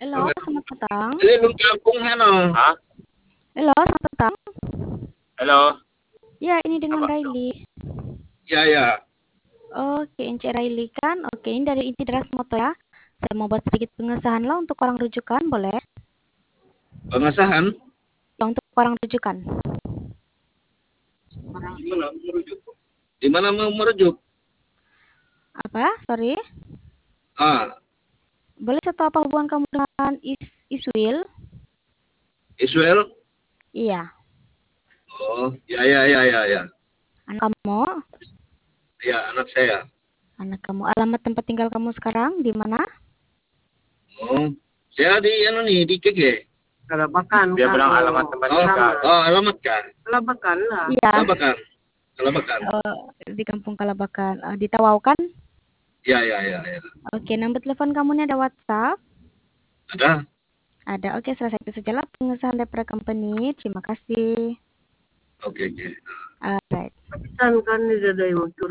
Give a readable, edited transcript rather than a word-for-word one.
Halo, selamat petang. Ini nung kampung ano? Hah? Halo, selamat petang. Halo? Ya, ini dengan Apa? Raili. Ya ya. Oke, Inci Raili kan? Oke, ini dari Inci Deras Moto ya. Saya mau buat sedikit pengesahan lah untuk orang rujukan, boleh? Pengesahan. Ya, untuk orang rujukan. Gimana merujuk? Di mana mau merujuk? Apa? Sorry. Ah, Boleh satu apa hubungan kamu dengan Iswil? Israel. Iya. Oh, ya ya ya ya ya. Anak kamu? Ya, anak saya. Anak kamu. Alamat tempat tinggal kamu sekarang di mana? Oh, saya di nih di KG. Kalabakan. Dia bilang alamat tempat tinggal. Oh, alamat kan? Kalabakan lah. Iya. Kalabakan. Kalabakan. Di Kampung Kalabakan. Di Tawau kan? Ya ya ya ya. Oke, nomor telepon kamu ini ada WhatsApp? Ada. Ada. Oke, selesai itu sajalah pengesahan daripada company. Terima kasih. Oke oke. Alright. Kan kan dia dari unsur